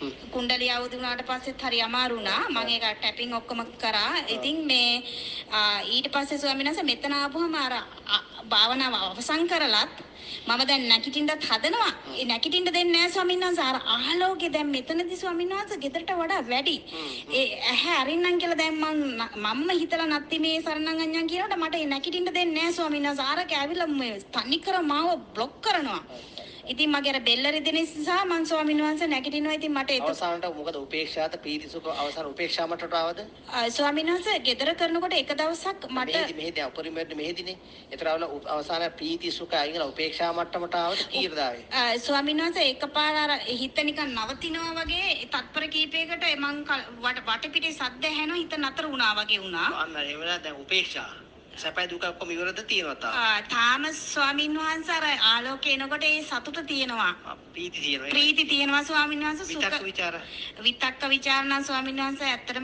කුණ්ඩලිය අවදි වුණාට පස්සෙත් හරි අමාරු වුණා. මම ඒක ටැපින් ඔක්කොම කරා. ඉතින් මේ ඊට පස්සේ ස්වාමීන් වහන්සේ මෙතන ආපුවම අර භාවනාව අවසන් කරලත් මම දැන් නැගිටින්නත් හදනවා. ඒ නැගිටින්න දෙන්නේ නැහැ ස්වාමීන් වහන්සේ. අර ආලෝකය දැන් මෙතනදී ස්වාමීන් වහන්සේ ගෙදරට වඩා වැඩි. ඒ ඇහැ අරින්නම් කියලා දැන් මම හිතලා නැති මේ සරණං අඤ්ඤං කියනකොට මට ඒ නැගිටින්න දෙන්නේ නැහැ ස්වාමීන් වහන්සේ. ආරක ඇවිල්ලා මේ තනිකර මාව බ්ලොක් කරනවා. ඉතින් මගේ අර බෙල්ල රිදෙන නිසා මං ස්වාමීන් වහන්සේ නැගිටිනවා. ඉතින් මට ඒක අවසානට මොකද උපේක්ෂාත පීතිසුඛ අවසාන උපේක්ෂා මටට ආවද? ස්වාමීන් වහන්සේ ගෙදර කරනකොට එක දවසක් මට මෙහෙදී උපරිමයෙන් මෙහෙදීනේ. ඒතරවල අවසාන පීතිසුඛ අයින්ලා උපේක්ෂා මට්ටමට ආවද කීරදාවේ? ස්වාමීන් වහන්සේ එකපාර අර හිත නිකන් නවතිනවා වගේ තත්පර කීපයකට මං වටපිටේ සද්ද ඇහෙනවා හිත නතර වුණා වගේ වුණා. අන්න ඒ වෙලාව දැන් උපේක්ෂා සැපයි දුක ඔක්කොම ඉවරද තියෙනවා තාම ස්වාමීන් වහන්සේ අර ආලෝකය එනකොට ඒ සතුට තියෙනවා. ප්‍රීති තියෙනවා. ප්‍රීති තියෙනවා ස්වාමීන් වහන්සේ. විතක්ක විචාර. විතක්ක විචාර නම් ස්වාමීන් වහන්සේ ඇත්තටම